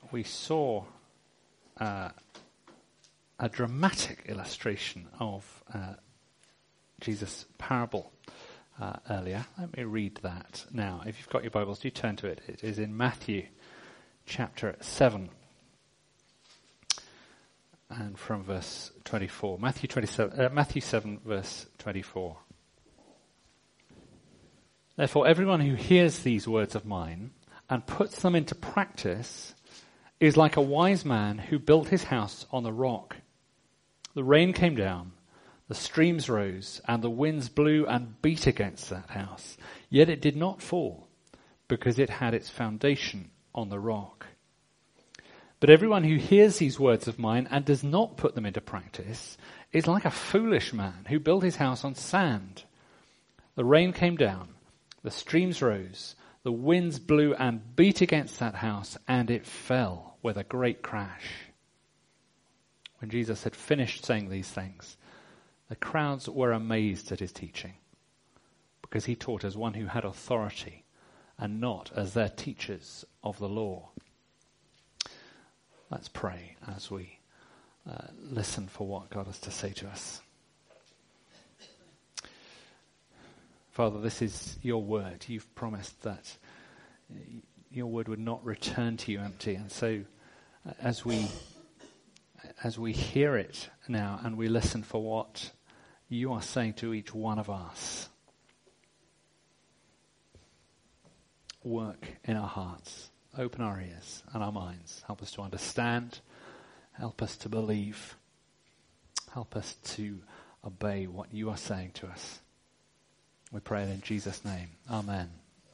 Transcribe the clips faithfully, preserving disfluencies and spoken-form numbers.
we saw uh, a dramatic illustration of uh, Jesus' parable uh, earlier. Let me read that now. If you've got your Bibles, do turn to it. It is in Matthew chapter seven. And from verse twenty-four. Matthew twenty-seven, uh, Matthew seven, verse twenty-four. Therefore, everyone who hears these words of mine and puts them into practice is like a wise man who built his house on the rock. The rain came down, the streams rose, and the winds blew and beat against that house. Yet it did not fall, because it had its foundation on the rock. But everyone who hears these words of mine and does not put them into practice is like a foolish man who built his house on sand. The rain came down, the streams rose, the winds blew and beat against that house, and it fell with a great crash. When Jesus had finished saying these things, the crowds were amazed at his teaching, because he taught as one who had authority and not as their teachers of the law. Let's pray as we uh, listen for what God has to say to us. Father, this is your word. You've promised that your word would not return to you empty. And so uh, as we as we hear it now and we listen for what you are saying to each one of us, work in our hearts. Open our ears and our minds. Help us to understand. Help us to believe. Help us to obey what you are saying to us. We pray it in Jesus' name. Amen.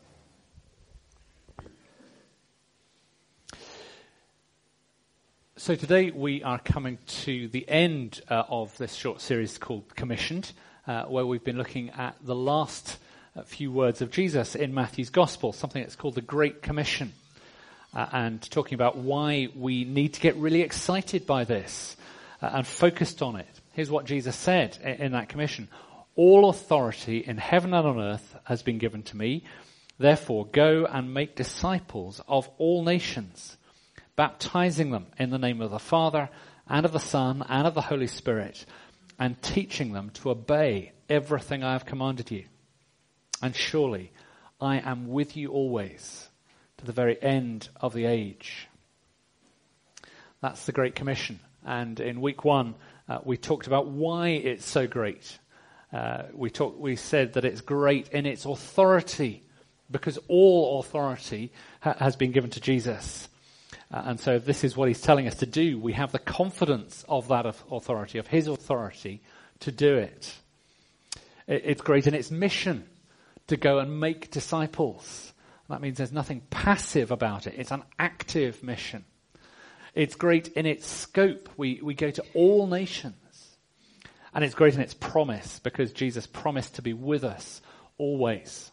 So today we are coming to the end uh, of this short series called Commissioned, uh, where we've been looking at the last uh, few words of Jesus in Matthew's Gospel, something that's called the Great Commission. Uh, and talking about why we need to get really excited by this uh, and focused on it. Here's what Jesus said in, in that commission. All authority in heaven and on earth has been given to me. Therefore, go and make disciples of all nations, baptizing them in the name of the Father and of the Son and of the Holy Spirit, and teaching them to obey everything I have commanded you. And surely I am with you always, to the very end of the age. That's the Great Commission. And in week one, uh, we talked about why it's so great. Uh, we talked, we said that it's great in its authority, because all authority ha- has been given to Jesus. Uh, and so this is what he's telling us to do. We have the confidence of that authority, of his authority, to do it. it. It's great in its mission, to go and make disciples. That means there's nothing passive about it. It's an active mission. It's great in its scope. We, we go to all nations. And it's great in its promise, because Jesus promised to be with us always.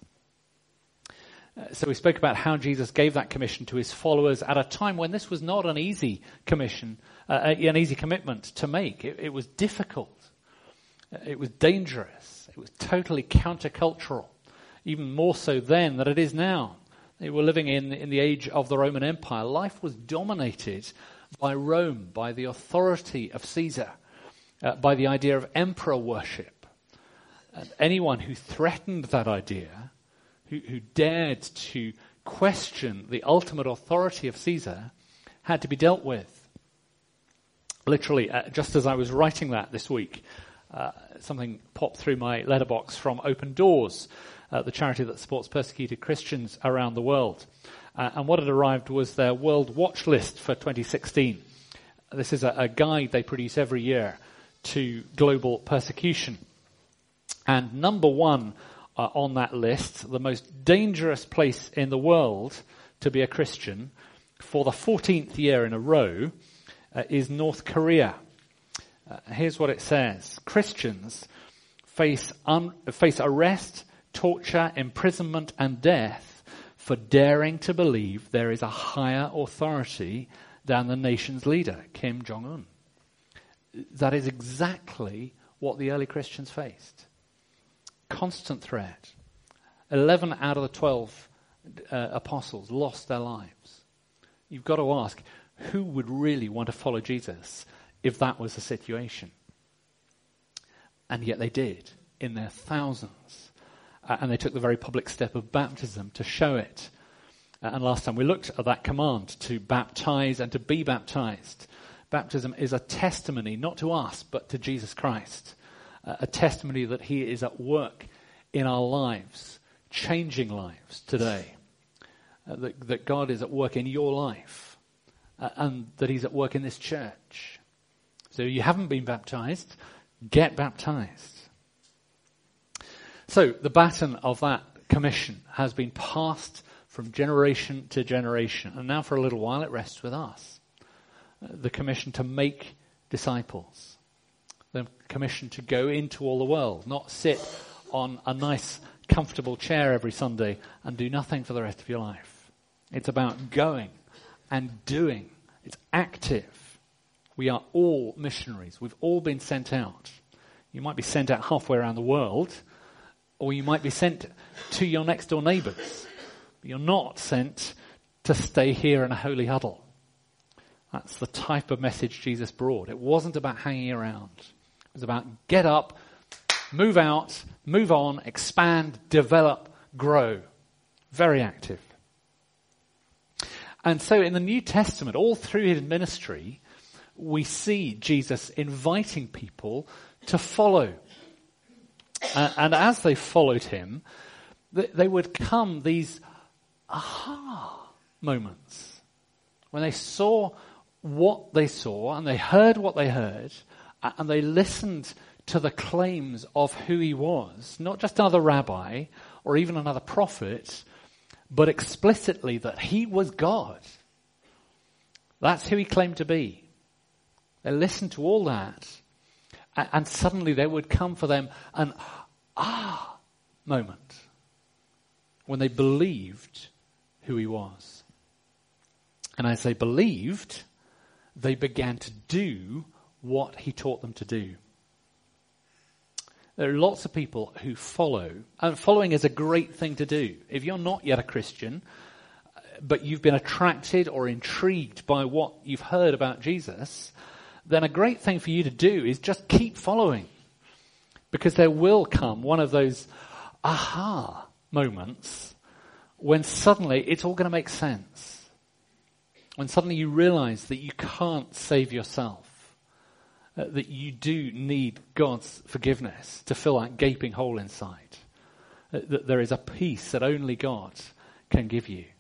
Uh, so we spoke about how Jesus gave that commission to his followers at a time when this was not an easy commission, uh, an easy commitment to make. It, it was difficult. It was dangerous. It was totally countercultural, even more so then than it is now. They were living in, in the age of the Roman Empire. Life was dominated by Rome, by the authority of Caesar, uh, by the idea of emperor worship. And anyone who threatened that idea, who, who dared to question the ultimate authority of Caesar, had to be dealt with. Literally, uh, just as I was writing that this week, uh, something popped through my letterbox from Open Doors, Uh, the charity that supports persecuted Christians around the world. Uh, and what had arrived was their World Watch List for twenty sixteen. This is a, a guide they produce every year to global persecution. And number one uh, on that list, the most dangerous place in the world to be a Christian for the fourteenth year in a row uh, is North Korea. Uh, here's what it says. Christians face, un- face arrest, torture, imprisonment, and death for daring to believe there is a higher authority than the nation's leader, Kim Jong-un. That is exactly what the early Christians faced. Constant threat. Eleven out of the twelve uh, apostles lost their lives. You've got to ask, who would really want to follow Jesus if that was the situation? And yet they did, in their thousands. Uh, and they took the very public step of baptism to show it. Uh, and last time we looked at that command to baptize and to be baptized. Baptism is a testimony, not to us, but to Jesus Christ. Uh, a testimony that he is at work in our lives, changing lives today. Uh, that, that God is at work in your life. Uh, and that he's at work in this church. So you haven't been baptized, get baptized. So the baton of that commission has been passed from generation to generation. And now for a little while it rests with us. The commission to make disciples. The commission to go into all the world, not sit on a nice, comfortable chair every Sunday and do nothing for the rest of your life. It's about going and doing. It's active. We are all missionaries. We've all been sent out. You might be sent out halfway around the world, or you might be sent to your next door neighbours. But you're not sent to stay here in a holy huddle. That's the type of message Jesus brought. It wasn't about hanging around. It was about get up, move out, move on, expand, develop, grow. Very active. And so in the New Testament, all through his ministry, we see Jesus inviting people to follow. Uh, and as they followed him, th- they would come these aha moments when they saw what they saw and they heard what they heard and they listened to the claims of who he was, not just another rabbi or even another prophet, but explicitly that he was God. That's who he claimed to be. They listened to all that, and suddenly there would come for them an ah moment when they believed who he was. And as they believed, they began to do what he taught them to do. There are lots of people who follow, and following is a great thing to do. If you're not yet a Christian, but you've been attracted or intrigued by what you've heard about Jesus, then a great thing for you to do is just keep following. Because there will come one of those aha moments when suddenly it's all going to make sense. When suddenly you realize that you can't save yourself. Uh, that you do need God's forgiveness to fill that gaping hole inside. Uh, that there is a peace that only God can give you.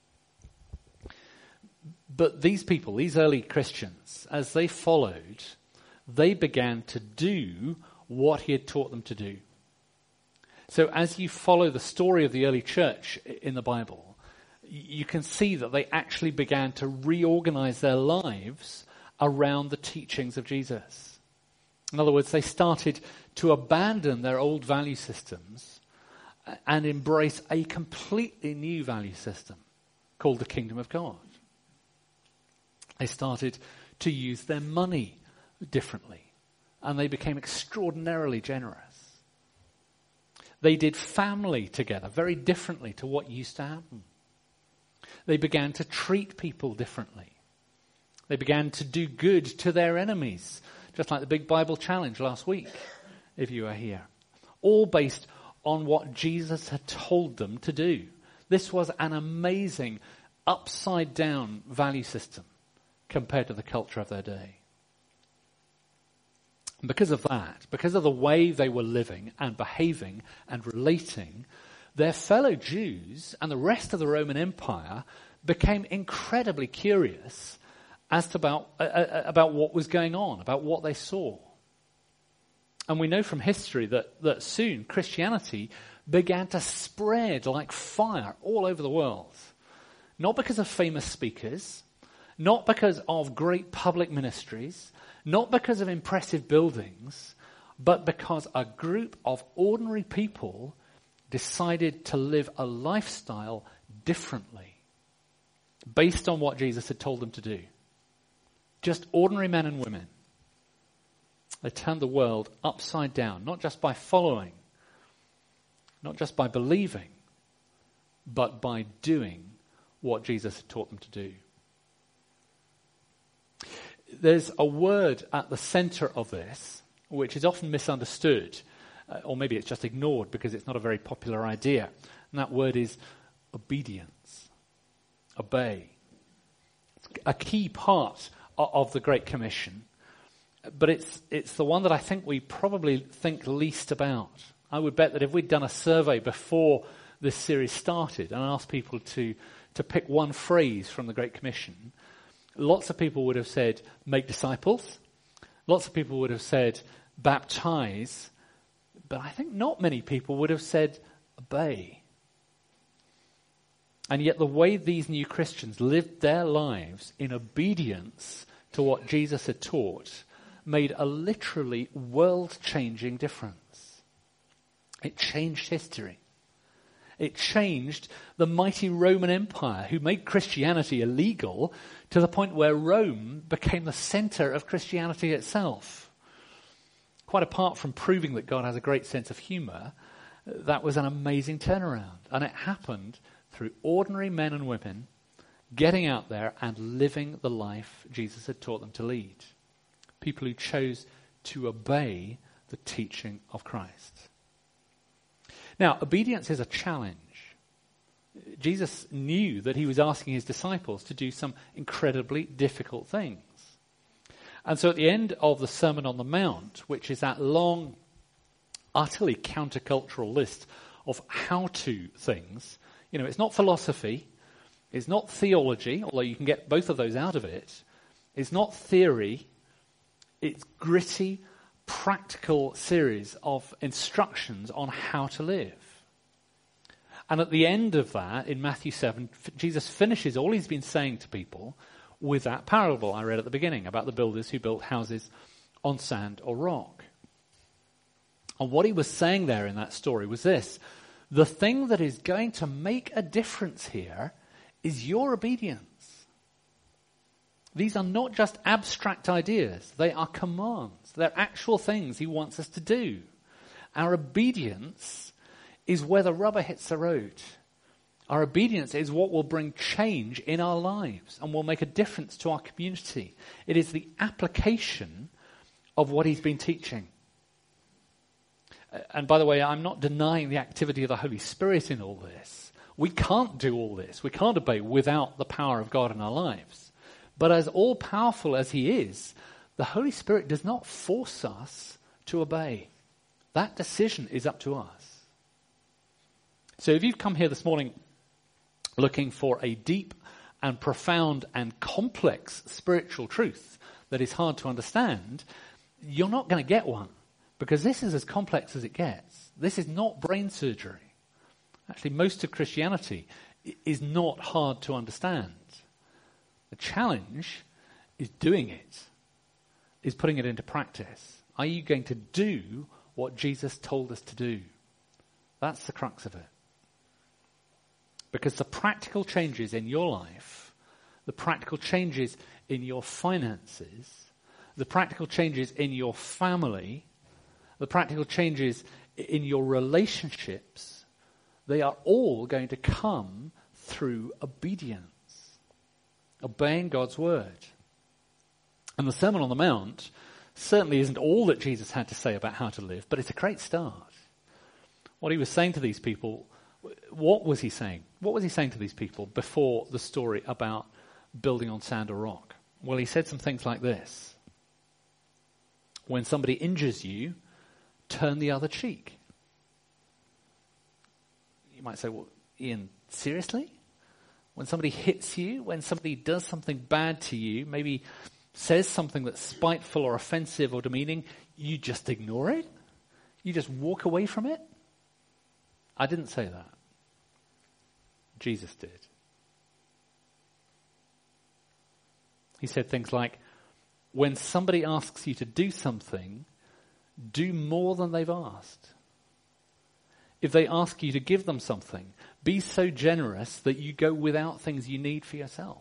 But these people, these early Christians, as they followed, they began to do what he had taught them to do. So as you follow the story of the early church in the Bible, you can see that they actually began to reorganize their lives around the teachings of Jesus. In other words, they started to abandon their old value systems and embrace a completely new value system called the kingdom of God. They started to use their money differently, and they became extraordinarily generous. They did family together very differently to what used to happen. They began to treat people differently. They began to do good to their enemies, just like the big Bible challenge last week, if you were here. All based on what Jesus had told them to do. This was an amazing, upside-down value system compared to the culture of their day. And because of that, because of the way they were living and behaving and relating, their fellow Jews and the rest of the Roman Empire became incredibly curious as to about, uh, about what was going on, about what they saw. And we know from history that, that soon Christianity began to spread like fire all over the world. Not because of famous speakers, not because of great public ministries, not because of impressive buildings, but because a group of ordinary people decided to live a lifestyle differently based on what Jesus had told them to do. Just ordinary men and women. They turned the world upside down, not just by following, not just by believing, but by doing what Jesus had taught them to do. there's a word at the center of this, which is often misunderstood, uh, or maybe it's just ignored because it's not a very popular idea. And that word is obedience. Obey. It's a key part of, of the Great Commission, but it's it's the one that I think we probably think least about. I would bet that if we'd done a survey before this series started and asked people to, to pick one phrase from the Great Commission, lots of people would have said, make disciples. Lots of people would have said, baptize. But I think not many people would have said, obey. And yet the way these new Christians lived their lives in obedience to what Jesus had taught made a literally world-changing difference. It changed history. It changed the mighty Roman Empire, who made Christianity illegal to the point where Rome became the center of Christianity itself. Quite apart from proving that God has a great sense of humor, that was an amazing turnaround. And it happened through ordinary men and women getting out there and living the life Jesus had taught them to lead. People who chose to obey the teaching of Christ. Now, obedience is a challenge. Jesus knew that he was asking his disciples to do some incredibly difficult things. And so at the end of the Sermon on the Mount, which is that long, utterly countercultural list of how-to things, you know, it's not philosophy, it's not theology, although you can get both of those out of it, it's not theory, it's gritty, practical series of instructions on how to live. And at the end of that, in Matthew seven, Jesus finishes all he's been saying to people with that parable I read at the beginning about the builders who built houses on sand or rock. And what he was saying there in that story was this: the thing that is going to make a difference here is your obedience. These are not just abstract ideas. They are commands. They're actual things he wants us to do. Our obedience is where the rubber hits the road. Our obedience is what will bring change in our lives and will make a difference to our community. It is the application of what he's been teaching. And by the way, I'm not denying the activity of the Holy Spirit in all this. We can't do all this. We can't obey without the power of God in our lives. But as all-powerful as he is, the Holy Spirit does not force us to obey. That decision is up to us. So if you've come here this morning looking for a deep and profound and complex spiritual truth that is hard to understand, you're not going to get one, because this is as complex as it gets. This is not brain surgery. Actually, most of Christianity is not hard to understand. The challenge is doing it, is putting it into practice. Are you going to do what Jesus told us to do? That's the crux of it. Because the practical changes in your life, the practical changes in your finances, the practical changes in your family, the practical changes in your relationships, they are all going to come through obedience. Obeying God's word. And the Sermon on the Mount certainly isn't all that Jesus had to say about how to live, but it's a great start. What he was saying to these people, what was he saying? What was he saying to these people before the story about building on sand or rock? Well, he said some things like this. When somebody injures you, turn the other cheek. You might say, well, Ian, seriously? When somebody hits you, when somebody does something bad to you, maybe says something that's spiteful or offensive or demeaning, you just ignore it? You just walk away from it? I didn't say that. Jesus did. He said things like, when somebody asks you to do something, do more than they've asked. If they ask you to give them something, be so generous that you go without things you need for yourself.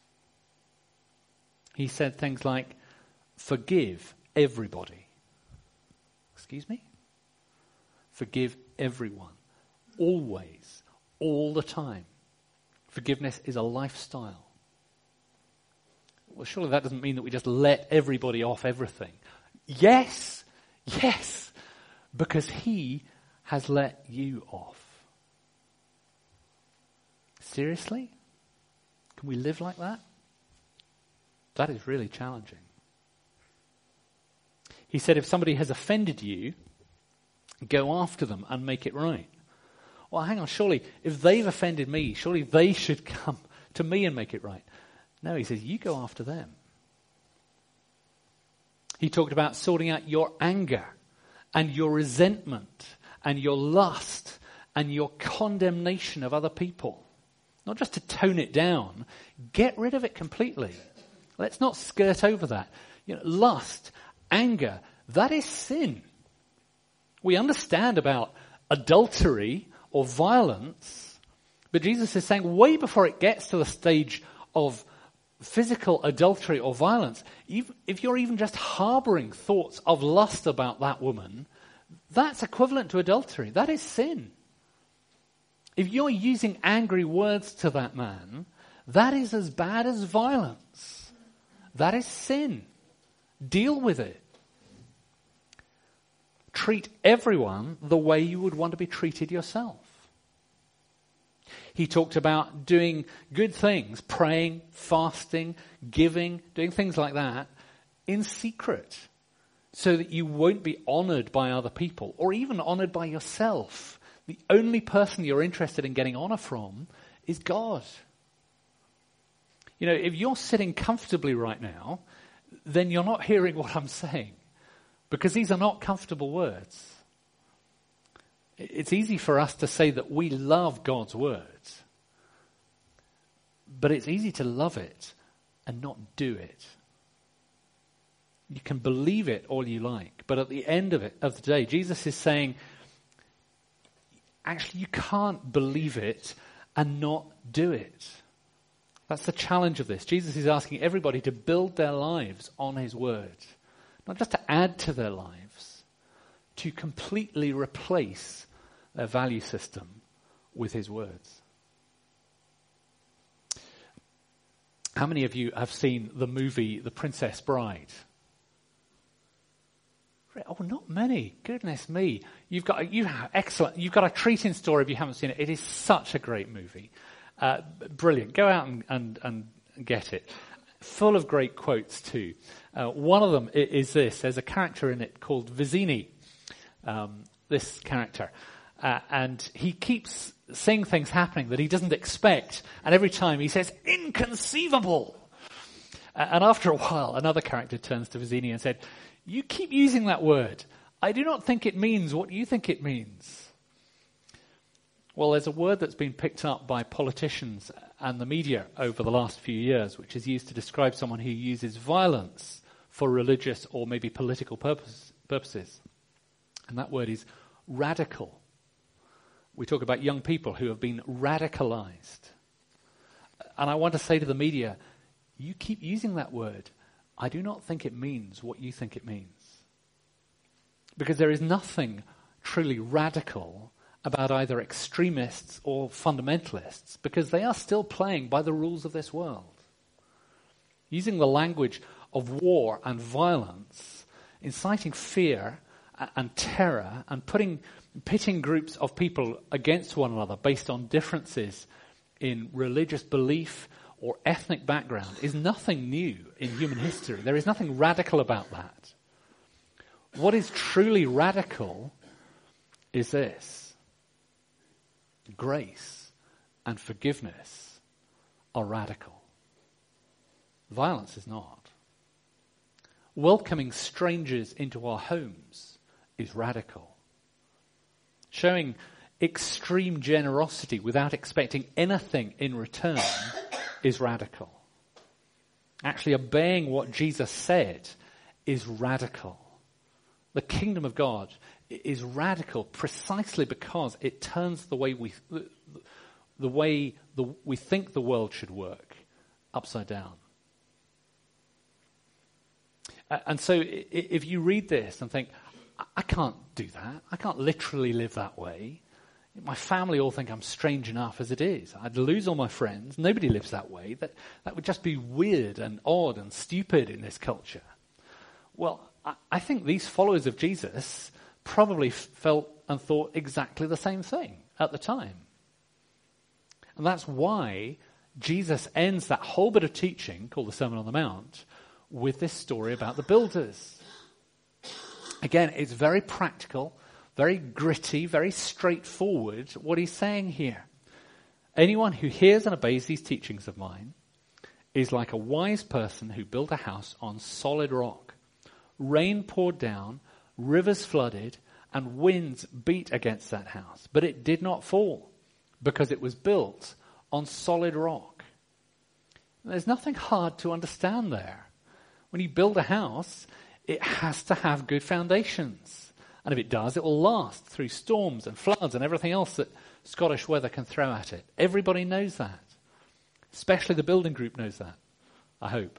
He said things like, forgive everybody. Excuse me? Forgive everyone. Always. All the time. Forgiveness is a lifestyle. well, surely that doesn't mean that we just let everybody off everything. Yes, yes, because he has let you off. Seriously? Can we live like that? That is really challenging. He said, if somebody has offended you, go after them and make it right. Well, hang on, surely if they've offended me, surely they should come to me and make it right. No, he says, you go after them. He talked about sorting out your anger and your resentment and your lust and your condemnation of other people. Not just to tone it down, get rid of it completely. Let's not skirt over that. You know, lust, anger, that is sin. We understand about adultery or violence, but Jesus is saying way before it gets to the stage of physical adultery or violence, if you're even just harboring thoughts of lust about that woman, that's equivalent to adultery. That is sin. If you're using angry words to that man, that is as bad as violence. That is sin. Deal with it. Treat everyone the way you would want to be treated yourself. He talked about doing good things, praying, fasting, giving, doing things like that in secret so that you won't be honored by other people or even honored by yourself. The only person you're interested in getting honor from is God. You know, if you're sitting comfortably right now, then you're not hearing what I'm saying because these are not comfortable words. It's easy for us to say that we love God's words, but it's easy to love it and not do it. You can believe it all you like, but at the end of it, of the day, Jesus is saying, actually, you can't believe it and not do it. That's the challenge of this. Jesus is asking everybody to build their lives on his word, not just to add to their lives, to completely replace their value system with his words. How many of you have seen the movie The Princess Bride? Oh, not many. Goodness me. You've got, you have excellent, you've got a treat in store if you haven't seen it. It is such a great movie. Uh, brilliant. Go out and, and, and get it. Full of great quotes too. Uh, one of them is this. There's a character in it called Vizzini. Um, this character. Uh, and he keeps seeing things happening that he doesn't expect. And every time he says, inconceivable. Uh, and after a while, another character turns to Vizzini and said, you keep using that word. I do not think it means what you think it means. Well, there's a word that's been picked up by politicians and the media over the last few years, which is used to describe someone who uses violence for religious or maybe political purpose, purposes. And that word is radical. We talk about young people who have been radicalized. And I want to say to the media, you keep using that word. I do not think it means what you think it means. Because there is nothing truly radical about either extremists or fundamentalists, because they are still playing by the rules of this world. Using the language of war and violence, inciting fear and terror, and putting pitting groups of people against one another based on differences in religious belief or ethnic background is nothing new in human history. There is nothing radical about that. What is truly radical is this. Grace and forgiveness are radical. Violence is not. Welcoming strangers into our homes is radical. Showing extreme generosity without expecting anything in return is radical. Actually obeying what Jesus said is radical. The kingdom of God is radical precisely because it turns the way we the, the way the, we think the world should work upside down. And so if you read this and think, I can't do that, I can't literally live that way, My family all think I'm strange enough as it is. I'd lose all my friends. Nobody lives that way. That, that would just be weird and odd and stupid in this culture. Well, I, I think these followers of Jesus probably f- felt and thought exactly the same thing at the time. And that's why Jesus ends that whole bit of teaching, called the Sermon on the Mount, with this story about the builders. Again, it's very practical, very gritty, very straightforward what he's saying here. Anyone who hears and obeys these teachings of mine is like a wise person who built a house on solid rock. Rain poured down, rivers flooded, and winds beat against that house. But it did not fall because it was built on solid rock. There's nothing hard to understand there. When you build a house, it has to have good foundations. And if it does, it will last through storms and floods and everything else that Scottish weather can throw at it. Everybody knows that. Especially the building group knows that, I hope.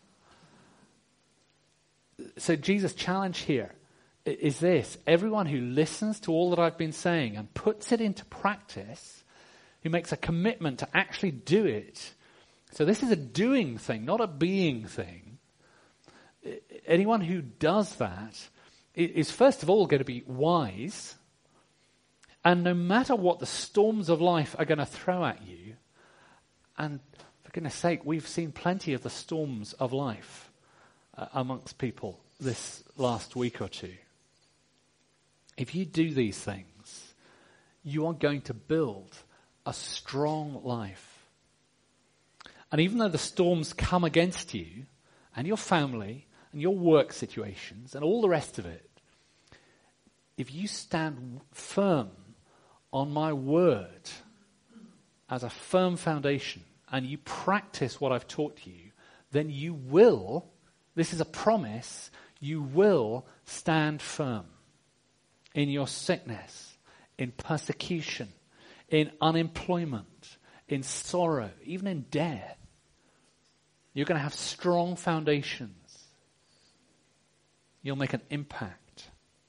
So Jesus' challenge here is this. Everyone who listens to all that I've been saying and puts it into practice, who makes a commitment to actually do it. So this is a doing thing, not a being thing. Anyone who does that is first of all going to be wise, and no matter what the storms of life are going to throw at you, and for goodness sake, we've seen plenty of the storms of life uh, amongst people this last week or two. If you do these things, you are going to build a strong life. And even though the storms come against you and your family and your work situations and all the rest of it, if you stand firm on my word as a firm foundation and you practice what I've taught you, then you will, this is a promise, you will stand firm in your sickness, in persecution, in unemployment, in sorrow, even in death. You're going to have strong foundations. You'll make an impact.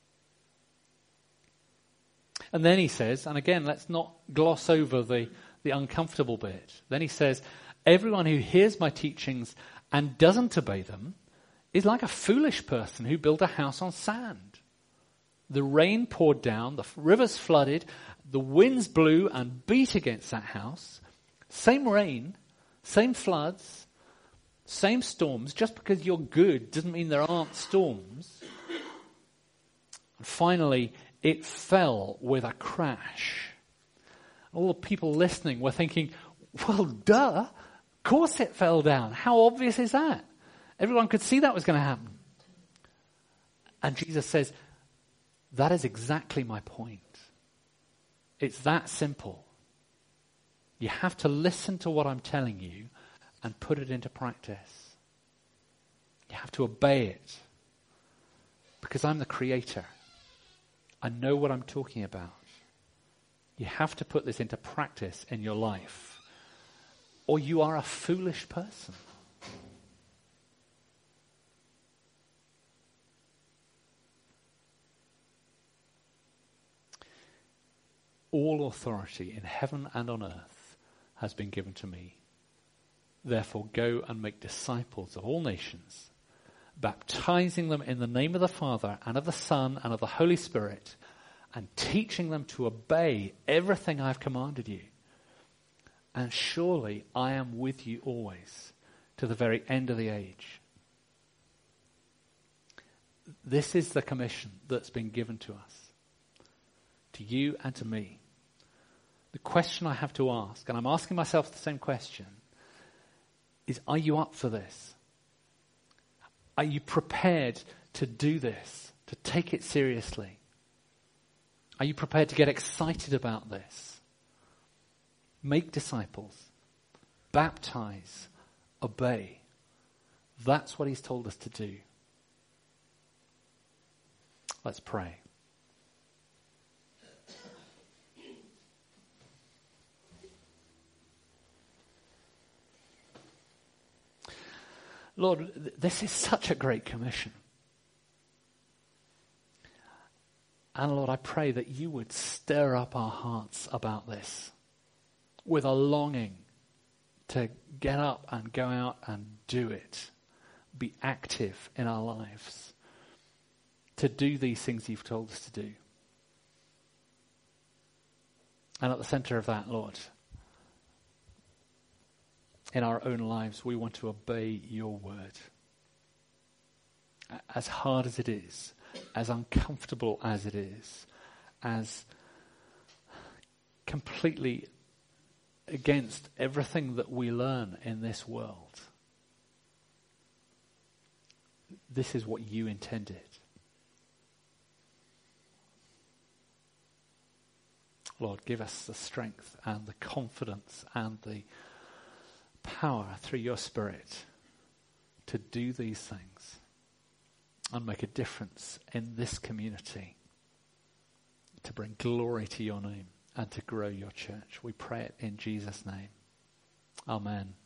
And then he says, and again, let's not gloss over the, the uncomfortable bit. Then he says, everyone who hears my teachings and doesn't obey them is like a foolish person who built a house on sand. The rain poured down, the rivers flooded, the winds blew and beat against that house. Same rain, same floods, same storms. Just because you're good doesn't mean there aren't storms. And finally, it fell with a crash. All the people listening were thinking, well, duh, of course it fell down. How obvious is that? Everyone could see that was going to happen. And Jesus says, that is exactly my point. It's that simple. You have to listen to what I'm telling you and put it into practice. You have to obey it. Because I'm the creator. I know what I'm talking about. You have to put this into practice in your life, or you are a foolish person. All authority in heaven and on earth has been given to me. Therefore, go and make disciples of all nations, baptizing them in the name of the Father and of the Son and of the Holy Spirit, and teaching them to obey everything I've commanded you. And surely I am with you always, to the very end of the age. This is the commission that's been given to us, to you and to me. The question I have to ask, and I'm asking myself the same question, is, are you up for this? Are you prepared to do this, to take it seriously? Are you prepared to get excited about this? Make disciples, baptize, obey. That's what he's told us to do. Let's pray. Lord, this is such a great commission. And Lord, I pray that you would stir up our hearts about this with a longing to get up and go out and do it. Be active in our lives. To do these things you've told us to do. And at the center of that, Lord, in our own lives, we want to obey your word. As hard as it is, as uncomfortable as it is, as completely against everything that we learn in this world. This is what you intended. Lord, give us the strength and the confidence and the power through your Spirit to do these things and make a difference in this community, to bring glory to your name and to grow your church. We pray it in Jesus' name. Amen.